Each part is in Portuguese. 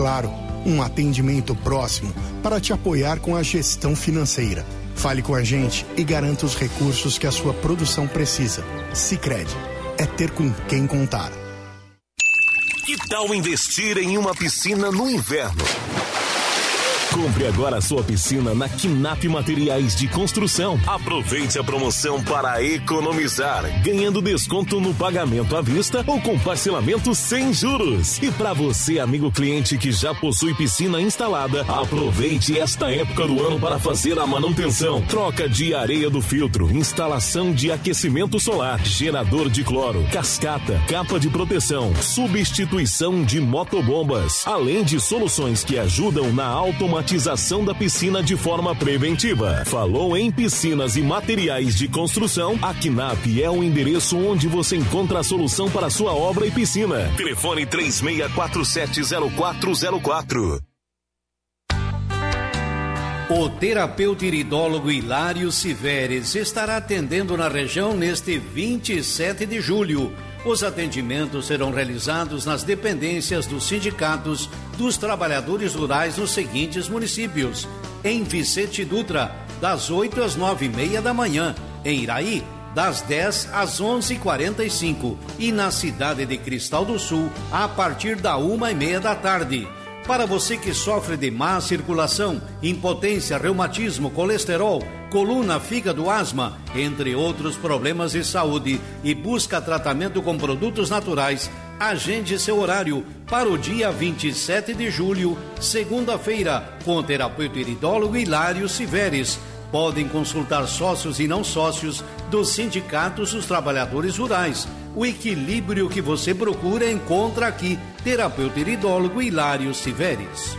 Claro, um atendimento próximo para te apoiar com a gestão financeira. Fale com a gente e garanta os recursos que a sua produção precisa. Sicredi, é ter com quem contar. Que tal investir em uma piscina no inverno? Compre agora a sua piscina na Quinap Materiais de Construção. Aproveite a promoção para economizar, ganhando desconto no pagamento à vista ou com parcelamento sem juros. E para você, amigo cliente que já possui piscina instalada, aproveite esta época do ano para fazer a manutenção. Troca de areia do filtro, instalação de aquecimento solar, gerador de cloro, cascata, capa de proteção, substituição de motobombas, além de soluções que ajudam na automatização da piscina de forma preventiva. Falou em piscinas e materiais de construção? A Quinap é o endereço onde você encontra a solução para a sua obra e piscina. Telefone 36470404. O terapeuta iridólogo Hilário Siveres estará atendendo na região neste 27 de julho. Os atendimentos serão realizados nas dependências dos sindicatos dos trabalhadores rurais nos seguintes municípios: em Vicente Dutra, das 8 às 9h30 da manhã, em Iraí, das 10 às 11h45 e na cidade de Cristal do Sul, a partir da 1h30 da tarde. Para você que sofre de má circulação, impotência, reumatismo, colesterol, coluna, fígado, asma, entre outros problemas de saúde e busca tratamento com produtos naturais, agende seu horário para o dia 27 de julho, segunda-feira, com o terapeuta iridólogo Hilário Siveres. Podem consultar sócios e não sócios dos sindicatos dos trabalhadores rurais. O equilíbrio que você procura encontra aqui. Terapeuta iridólogo Hilário Siveres.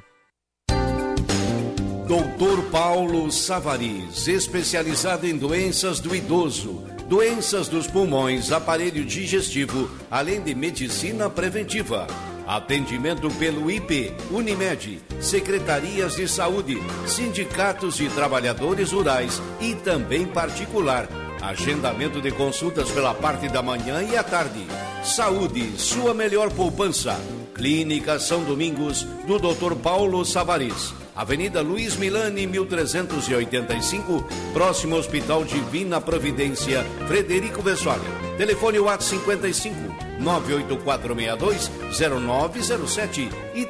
Doutor Paulo Savariz, especializado em doenças do idoso, doenças dos pulmões, aparelho digestivo, além de medicina preventiva. Atendimento pelo IP, Unimed, secretarias de saúde, sindicatos de trabalhadores rurais e também particular. Agendamento de consultas pela parte da manhã e à tarde. Saúde, sua melhor poupança. Clínica São Domingos, do Dr. Paulo Savariz. Avenida Luiz Milani, 1385, próximo ao Hospital Divina Providência, Frederico Vessolia. Telefone WhatsApp 55 98462-0907 e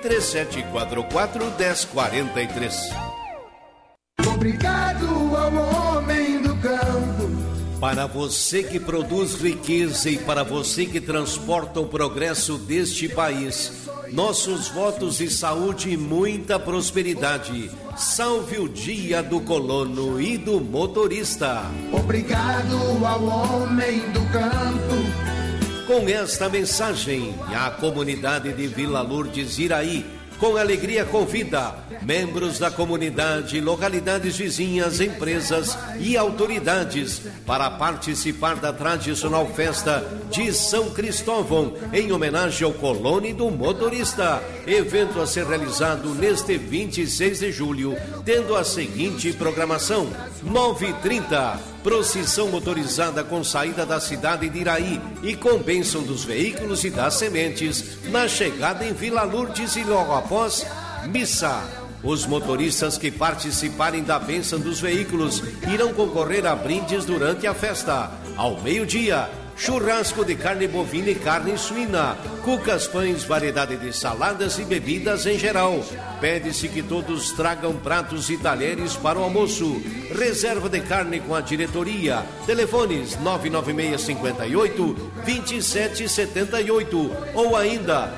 3744-1043. Obrigado ao homem do campo. Para você que produz riqueza e para você que transporta o progresso deste país, nossos votos de saúde e muita prosperidade. Salve o dia do colono e do motorista. Obrigado ao homem do campo. Com esta mensagem, a comunidade de Vila Lourdes Iraí, com alegria convida membros da comunidade, localidades vizinhas, empresas e autoridades para participar da tradicional festa de São Cristóvão, em homenagem ao colono e do motorista. Evento a ser realizado neste 26 de julho, tendo a seguinte programação: 9h30, procissão motorizada com saída da cidade de Iraí e com bênção dos veículos e das sementes na chegada em Vila Lourdes e logo após, missa. Os motoristas que participarem da bênção dos veículos irão concorrer a brindes durante a festa. Ao meio-dia, churrasco de carne bovina e carne suína, cucas, pães, variedade de saladas e bebidas em geral. Pede-se que todos tragam pratos e talheres para o almoço. Reserva de carne com a diretoria. Telefones 99658-2778 ou ainda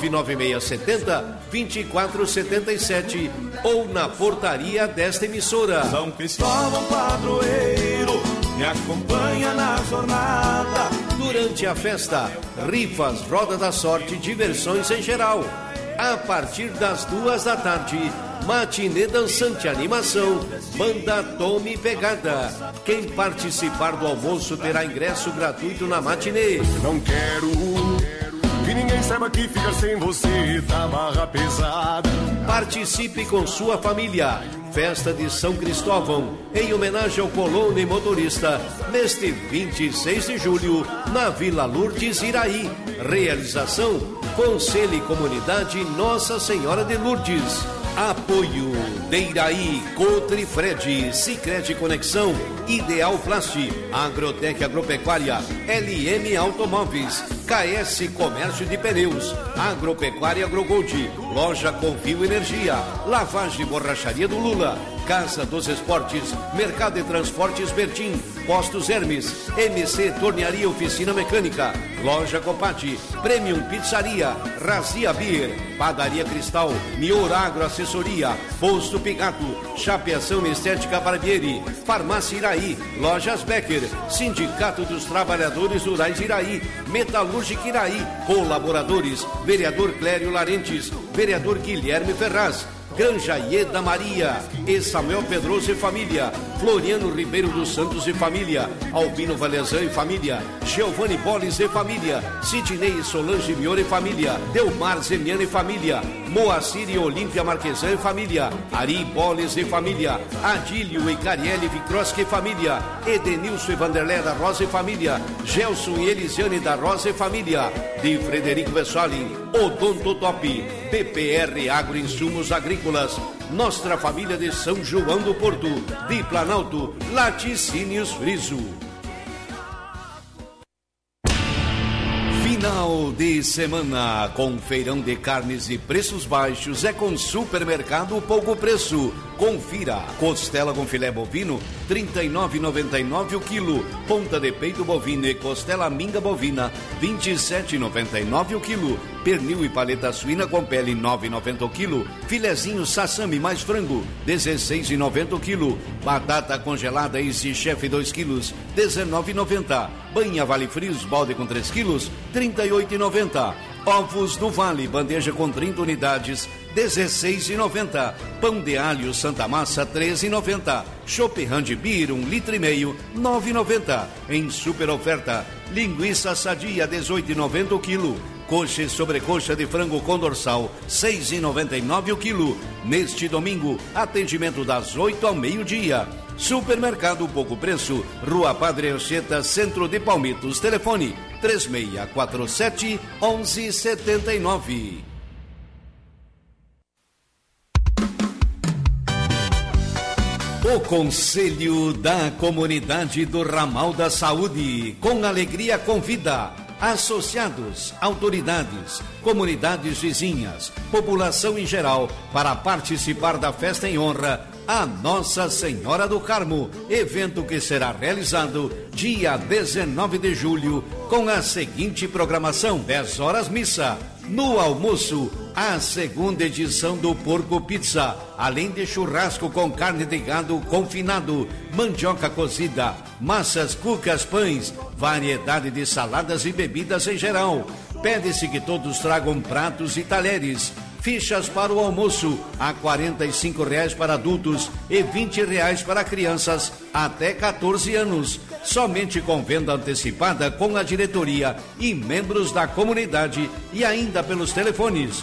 99670-2477 ou na portaria desta emissora. São Cristóvão padroeiro, me acompanha na jornada. Durante a festa, rifas, roda da sorte, diversões em geral. A partir das 2 da tarde, matinê dançante, animação, banda Tome Pegada. Quem participar do almoço terá ingresso gratuito na matinê. Não quero que ninguém saiba que fica sem você tá barra pesada. Participe com sua família. Festa de São Cristóvão, em homenagem ao colono e motorista, neste 26 de julho, na Vila Lourdes, Iraí. Realização, Conselho e Comunidade Nossa Senhora de Lourdes. Apoio de Iraí, Cotrifred, Sicredi Conexão, Ideal Plast, Agrotec Agropecuária, LM Automóveis, KS Comércio de Pneus, Agropecuária Agrogold, Loja Confio Energia, Lavagem e Borracharia do Lula, Casa dos Esportes, Mercado e Transportes Bertim, Postos Hermes, MC Tornearia Oficina Mecânica, Loja Copati, Premium Pizzaria, Razia Beer, Padaria Cristal, Mior Agro Assessoria, Posto Pigato, Chapeação Estética Barbieri, Farmácia Iraí, Lojas Becker, Sindicato dos Trabalhadores Rurais Iraí, Metalúrgica Iraí, colaboradores, Vereador Clério Larentes, Vereador Guilherme Ferraz, Granja Ieda Maria, e Samuel Pedroso e família, Floriano Ribeiro dos Santos e família, Albino Valezan e família, Giovanni Boles e família, Sidney Solange Mior e família, Delmar Zemiano e família, Moacir e Olímpia Marquesan e família, Ari Boles e família, Adílio e Cariele Vicroski e família, Edenilson e Vanderlé da Rosa e família, Gelson e Elisiane da Rosa e família, de Frederico Vessalin, Odonto Top, PPR Agroinsumos Agrícolas, Nossa Família de São João do Porto, de Planalto, Laticínios Friso. Final de semana com feirão de carnes e preços baixos é com Supermercado Pouco Preço. Confira: costela com filé bovino R$ 39,99 o quilo, ponta de peito bovino e costela minga bovina R$ 27,99 o quilo, pernil e paleta suína com pele R$ 9,90 o quilo, filezinho sassami mais frango R$ 16,90 o quilo, batata congelada Easy Chef 2 quilos R$ 19,90, banha Vale Frios balde com 3 quilos R$ 38,90. Ovos do Vale, bandeja com 30 unidades, R$ 16,90. Pão de alho Santa Massa, R$ 13,90. Chopp Handbeer, 1,5 litro, R$ 9,90. Em super oferta, linguiça sadia, R$ 18,90 o quilo. Coxa e sobrecoxa de frango com dorsal, R$ 6,99 o quilo. Neste domingo, atendimento das 8 ao meio-dia. Supermercado Pouco Preço, Rua Padre Anchieta, Centro de Palmitos. Telefone 3647-1179. O Conselho da Comunidade do Ramal da Saúde, com alegria convida associados, autoridades, comunidades vizinhas, população em geral, para participar da festa em honra a Nossa Senhora do Carmo, evento que será realizado dia 19 de julho, com a seguinte programação: 10 horas missa, no almoço, a segunda edição do Porco Pizza, além de churrasco com carne de gado confinado, mandioca cozida, massas, cucas, pães, variedade de saladas e bebidas em geral. Pede-se que todos tragam pratos e talheres. Fichas para o almoço a R$ 45,00 para adultos e R$ 20,00 para crianças até 14 anos. Somente com venda antecipada com a diretoria e membros da comunidade, e ainda pelos telefones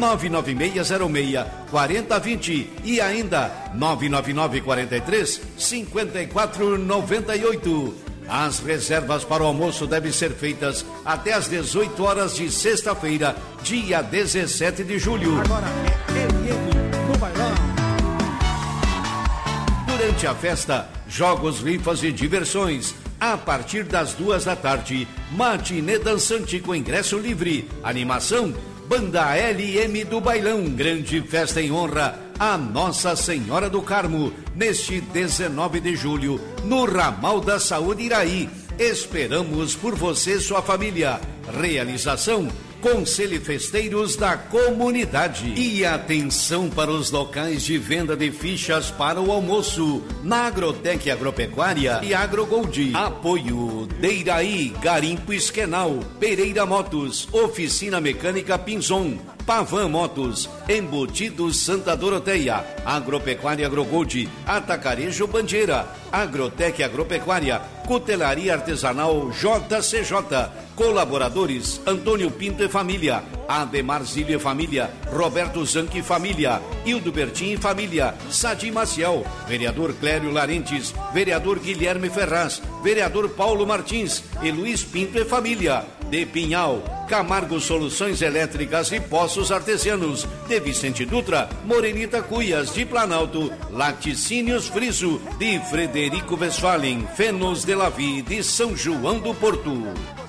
99606-4020 e ainda 999-43-5498. As reservas para o almoço devem ser feitas até às 18 horas de sexta-feira, dia 17 de julho. Agora é LM no bailão. Durante a festa, jogos, rifas e diversões. A partir das 2 da tarde, matinê dançante com ingresso livre. Animação, Banda LM do Bailão. Grande festa em honra a Nossa Senhora do Carmo, neste 19 de julho, no Ramal da Saúde Iraí. Esperamos por você e sua família. Realização: Conselho Festeiros da Comunidade. E atenção para os locais de venda de fichas para o almoço. Na Agrotec Agropecuária e Agrogold. Apoio de Iraí, Garimpo Esquenal, Pereira Motos, Oficina Mecânica Pinzon, Pavan Motos, Embutidos Santa Doroteia, Agropecuária Agrogold, Atacarejo Bandeira, Agrotec Agropecuária, Cutelaria Artesanal JCJ, colaboradores Antônio Pinto e Família, Ademar Zílio e Família, Roberto Zanchi e Família, Hildo Bertin e Família, Sadi Maciel, vereador Clério Larentes, vereador Guilherme Ferraz, vereador Paulo Martins e Luiz Pinto e Família, de Pinhal, Camargo Soluções Elétricas e Poços Artesianos, de Vicente Dutra, Morenita Cuias, de Planalto, Laticínios Friso, de Frederico Westphalen, Fenos de Lavi, de São João do Porto.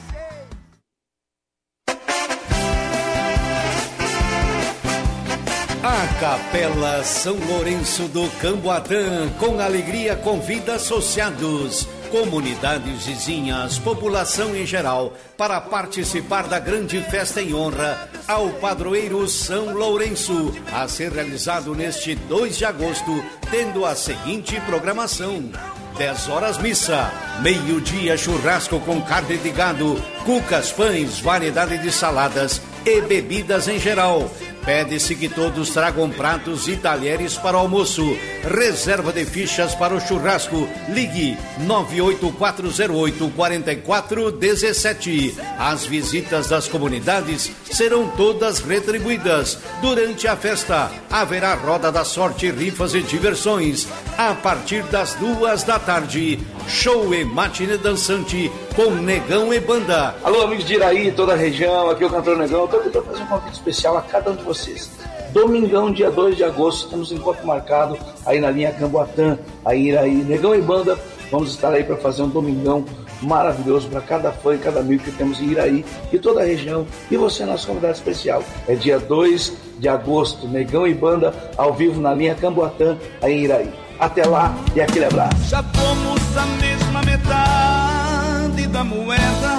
A Capela São Lourenço do Camboatã, com alegria, convida associados, comunidades vizinhas, população em geral, para participar da grande festa em honra ao padroeiro São Lourenço, a ser realizado neste 2 de agosto, tendo a seguinte programação: 10 horas missa, meio-dia churrasco com carne de gado, cucas, pães, variedade de saladas e bebidas em geral. Pede-se que todos tragam pratos e talheres para o almoço. Reserva de fichas para o churrasco. Ligue 98408-4417. As visitas das comunidades serão todas retribuídas. Durante a festa, haverá roda da sorte, rifas e diversões. A partir das 2 da tarde, show e matinê dançante com Negão e Banda. Alô, amigos de Iraí, toda a região, aqui é o cantor Negão. Eu tô tentando fazer um convite especial a cada um de vocês. Domingão, dia 2 de agosto, temos um encontro marcado aí na linha Camboatã, aí em Iraí. Negão e Banda, vamos estar aí para fazer um domingão maravilhoso para cada fã e cada amigo que temos em Iraí e toda a região. E você é nosso convidado especial. É dia 2 de agosto, Negão e Banda, ao vivo na linha Camboatã, aí em Iraí. Até lá e aquele abraço. Já fomos a mesma metade da moeda.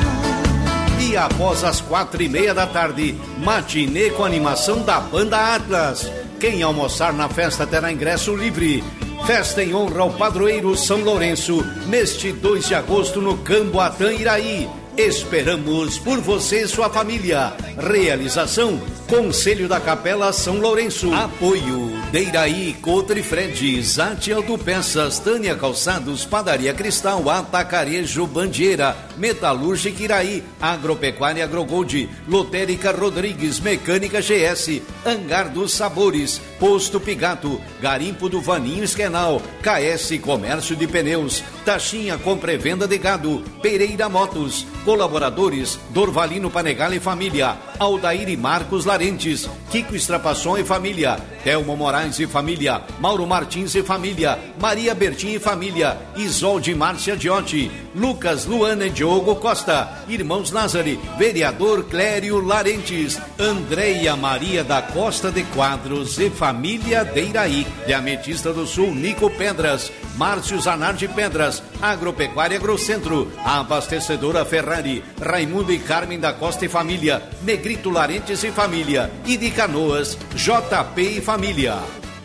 E após as 4:30 da tarde, matinê com animação da Banda Atlas. Quem almoçar na festa terá ingresso livre. Festa em honra ao padroeiro São Lourenço, neste 2 de agosto no Camboatã, Iraí. Esperamos por você e sua família. Realização: Conselho da Capela São Lourenço. Apoio: Deiraí, Cotrifred, Zate Autopeças, Tânia Calçados, Padaria Cristal, Atacarejo Bandeira, Metalúrgica Iraí, Agropecuária Agrogold, Lotérica Rodrigues, Mecânica GS, Hangar dos Sabores, Posto Pigato, Garimpo do Vaninho Esquenal, KS Comércio de Pneus, Taxinha Compra e Venda de Gado, Pereira Motos. Colaboradores: Dorvalino Panegal e Família, Aldair e Marcos Larentes, Kiko Estrapasson e Família, Telmo Moraes e Família, Mauro Martins e Família, Maria Bertin e Família, Isolde Márcia Diotti, Lucas, Luana e Diogo Costa, Irmãos Lázari, Vereador Clério Larentes, Andréia Maria da Costa de Quadros e Família de Iraí, de Ametista do Sul, Nico Pedras, Márcio Zanardi Pedras, Agropecuária Agrocentro, Abastecedora Ferrari, Raimundo e Carmen da Costa e Família, Negrito Larentes e Família, e de Canoas, JP e Família.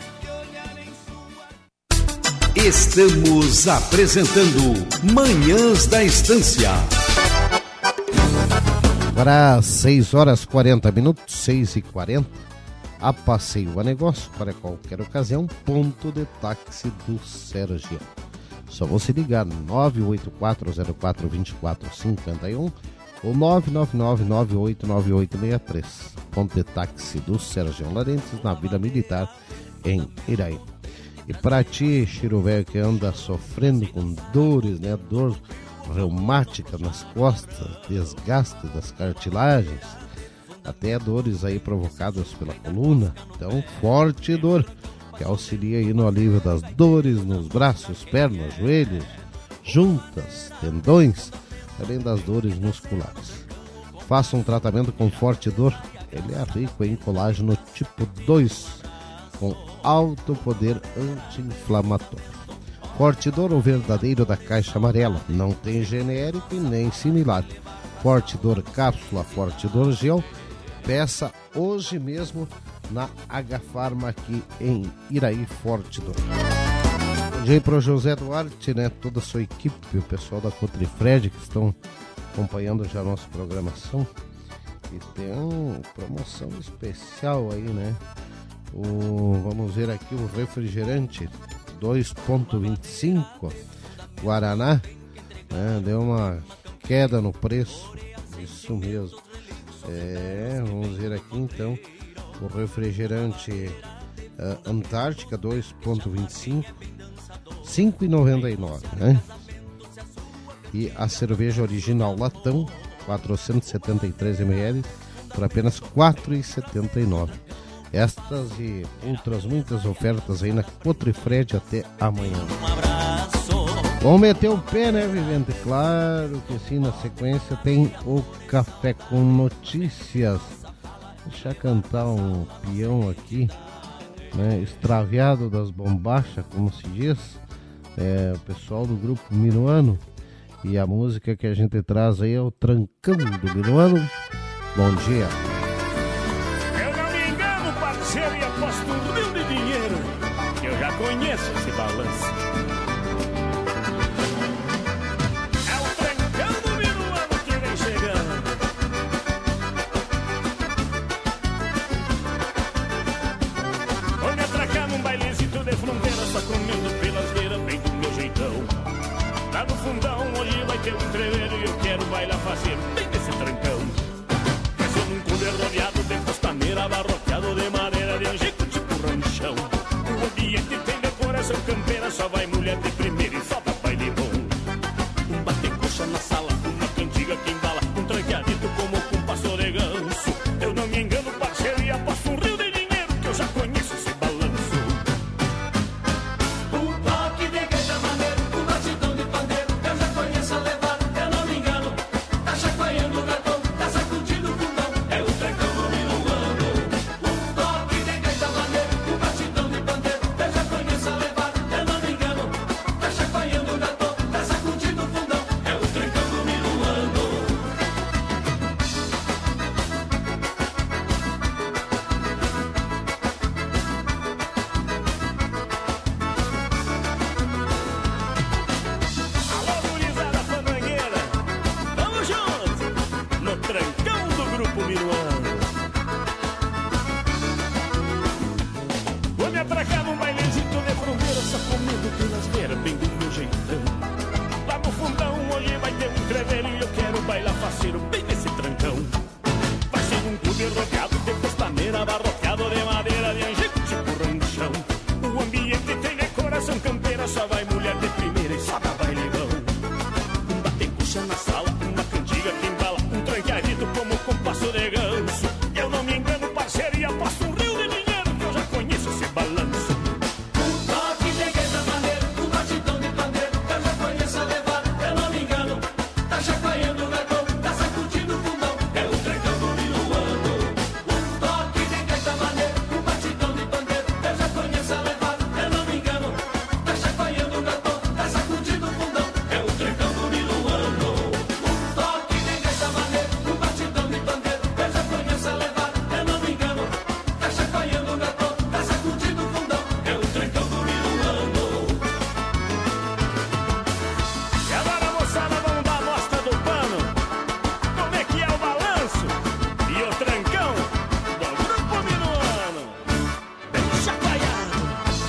Estamos apresentando Manhãs da Estância. Agora 6 horas 40 minutos, 6h40. A Passeio a Negócio, para qualquer ocasião, ponto de táxi do Sérgio. Só você ligar 984042451 ou 999989863. Ponto de táxi do Sérgio Larentes, na Vila Militar, em Iraí. E para ti, Chiro Velho, que anda sofrendo com dores, né? Dor reumática nas costas, desgaste das cartilagens, até dores aí provocadas pela coluna. Então, Forte Dor, que auxilia aí no alívio das dores nos braços, pernas, joelhos, juntas, tendões, além das dores musculares. Faça um tratamento com Forte Dor. Ele é rico em colágeno tipo 2, com alto poder anti-inflamatório. Forte Dor, o verdadeiro da caixa amarela. Não tem genérico e nem similar. Forte Dor cápsula, Forte Dor gel. Peça hoje mesmo na H-Farma aqui em Iraí. Forte Dor. Bom dia para o José Duarte, né? Toda a sua equipe, o pessoal da Cotrifred que estão acompanhando já a nossa programação. E tem uma promoção especial aí, né? Vamos ver aqui o refrigerante 2,25 Guaraná, né? Deu uma queda no preço, isso mesmo. Vamos ver aqui então o refrigerante Antártica 2,25 5,99, né? E a cerveja original latão 473 ml por apenas 4,79. Estas e outras muitas ofertas aí na Cotrifred até amanhã. Vamos meter o pé, né, Vivente? Claro que sim, na sequência tem o Café com Notícias. Deixa eu cantar um peão aqui, né, extraviado das bombachas, como se diz, o pessoal do grupo Minuano. E a música que a gente traz aí é o Trancão do Minuano. Bom dia. Eu não me engano, parceiro, e aposto um rio de dinheiro, que eu já conheço esse balanço. É o Trancão do Minuano que vem chegando. Vou me atracar num bailezito de fronteira, só comendo pelas beiras, bem do meu jeitão. Lá no fundão, hoje vai ter um treveiro e eu quero bailar fazer bem desse trancão. Desceu num cooler rodeado de costaneira, abarroteado de madeira, de angico tipo ranchão. O ambiente tem decoração campeira, só vai mulher de primeira e só dá baile bom. Um bate-coxa na sala, uma cantiga que embala, um tranqueadito como com passo de ganso. Eu não me engano, parceiro, e aposto um rio de dinheiro, que eu já conheço esse balanço. Um toque de gaita maneiro, um batidão de pandeiro, eu já conheço a levada, eu não me engano. Tá chacoalhando o gatão, tá sacudindo o fundão, é o Trancão do Minuano. Um toque de gaita maneiro, um batidão de pandeiro, eu já conheço a levada, eu não me engano. Tá chacoalhando o gatão, tá sacudindo o fundão, é o Trancão do Minuano. Alô, gurizada fandangueira, vamos juntos no Trancão do Grupo Minuano. Vou me atracar num bailezito de fronteira, só comendo pelas beiras, bem do meu jeitão. Lá no fundão, hoje vai ter um trevelho e eu quero bailar faceiro, bem nesse trancão. Vai ser um clube rodeado de costaneira, abarroteado de madeira, de angico tipo ranchão. O ambiente tem decoração campeira, só vai mulher de primeira e só dá baile bom. Um bate-coxa na sala, uma cantiga que embala, um tranqueadito como com passo de ganso. Eu não me engano, parceiro, e aposto um rio de dinheiro, que eu já conheço esse balanço. Um toque de gaita maneiro, um batidão de pandeiro, eu já conheço a levada, eu não me engano. Tá chacoalhando o gatão, tá sacudindo o fundão, é o Trancão do Minuano. Um toque de gaita maneiro, um batidão de pandeiro, eu já conheço a levada, eu não me engano. Tá chacoalhando o gatão, tá sacudindo o fundão, é o Trancão do Minuano. Um toque de gaita maneiro, um batidão de pandeiro, eu já conheço a levada, eu não me engano. Tá chacoalhando o gatão, tá sacudindo o fundão, é o Trancão do Minuano. E agora, moçada, vamos dar a mostra do pano. Como é que é o balanço e o trancão do Grupo Minuano? Bem chacoalhado.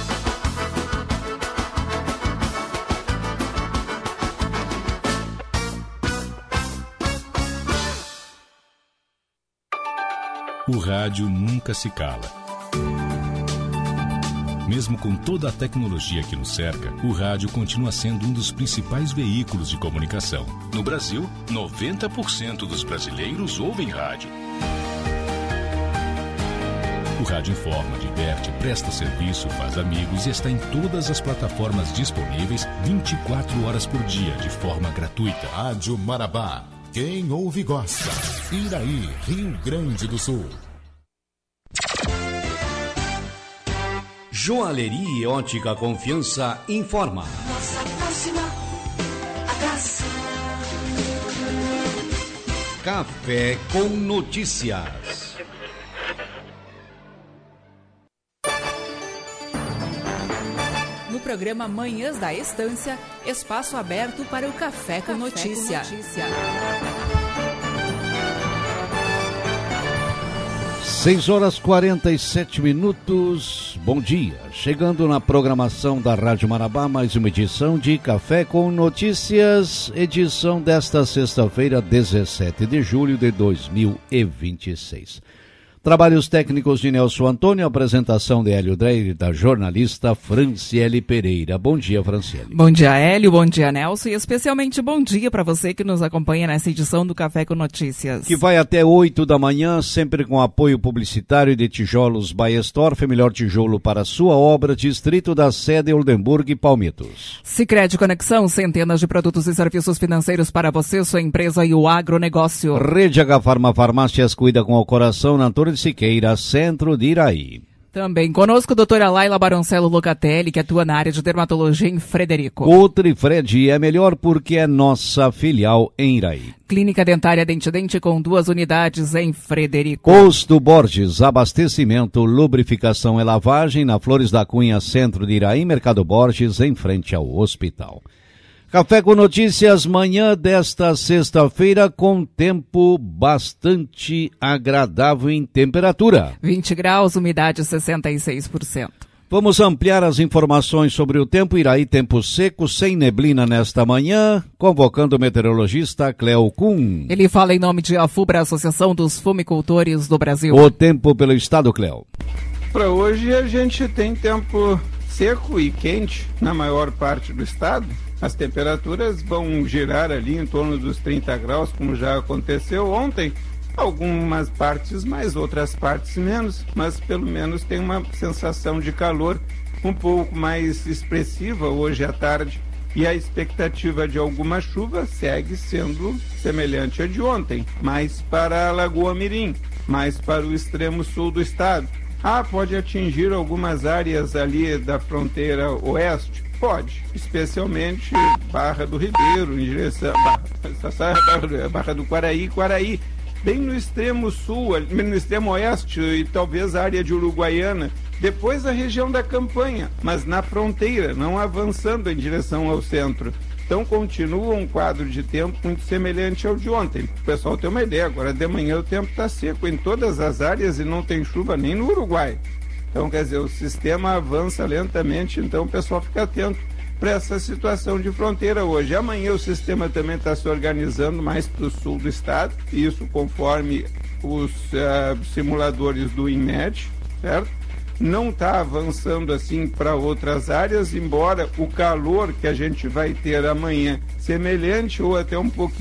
O rádio nunca se cala. Mesmo com toda a tecnologia que nos cerca, o rádio continua sendo um dos principais veículos de comunicação. No Brasil, 90% dos brasileiros ouvem rádio. O rádio informa, diverte, presta serviço, faz amigos e está em todas as plataformas disponíveis 24 horas por dia, de forma gratuita. Rádio Marabá. Quem ouve gosta. Iraí, Rio Grande do Sul. Joalheria e Ótica Confiança informa. Nossa próxima atração. Café com Notícias. No programa Manhãs da Estância, espaço aberto para o Café com Notícia. 6h47. Bom dia. Chegando na programação da Rádio Marabá, mais uma edição de Café com Notícias, edição desta sexta-feira, 17 de julho de 2026. Trabalhos técnicos de Nelson Antônio, apresentação de Hélio Dreyer, da jornalista Franciele Pereira. Bom dia, Franciele. Bom dia, Hélio, bom dia, Nelson, e especialmente bom dia para você que nos acompanha nessa edição do Café com Notícias. Que vai até 8 da manhã, sempre com apoio publicitário de Tijolos Baestorff, melhor tijolo para sua obra, distrito da Sede, Oldenburg e Palmitos. Sicredi Conexão, centenas de produtos e serviços financeiros para você, sua empresa e o agronegócio. Rede H Farma Farmácias cuida com o coração, na Torre de Siqueira, centro de Iraí. Também conosco, doutora Laila Baroncello Locatelli, que atua na área de dermatologia em Frederico. O Trifred é melhor porque é nossa filial em Iraí. Clínica Dentária Dente Dente com 2 unidades em Frederico. Posto Borges, abastecimento, lubrificação e lavagem na Flores da Cunha, centro de Iraí, Mercado Borges, em frente ao hospital. Café com Notícias, manhã desta sexta-feira, com tempo bastante agradável em temperatura. 20 graus, umidade 66%. Vamos ampliar as informações sobre o tempo. Iraí, tempo seco, sem neblina nesta manhã, convocando o meteorologista Cleo Kuhn. Ele fala em nome de AFUBRA, Associação dos Fumicultores do Brasil. O tempo pelo estado, Cleo. Para hoje a gente tem tempo seco e quente na maior parte do estado. As temperaturas vão girar ali em torno dos 30 graus, como já aconteceu ontem. Algumas partes mais, outras partes menos, mas pelo menos tem uma sensação de calor um pouco mais expressiva hoje à tarde. E a expectativa de alguma chuva segue sendo semelhante à de ontem, mais para a Lagoa Mirim, mais para o extremo sul do estado. Pode atingir algumas áreas ali da fronteira oeste? Pode, especialmente Barra do Ribeiro, em direção Barra do Quaraí, bem no extremo sul, no extremo oeste e talvez a área de Uruguaiana, depois a região da Campanha, mas na fronteira, não avançando em direção ao centro. Então continua um quadro de tempo muito semelhante ao de ontem. O pessoal tem uma ideia, agora de manhã o tempo está seco em todas as áreas e não tem chuva nem no Uruguai. Então, quer dizer, o sistema avança lentamente, então o pessoal fica atento para essa situação de fronteira hoje. Amanhã o sistema também está se organizando mais para o sul do estado, isso conforme os simuladores do INMET, certo? Não está avançando assim para outras áreas, embora o calor que a gente vai ter amanhã, semelhante ou até um pouquinho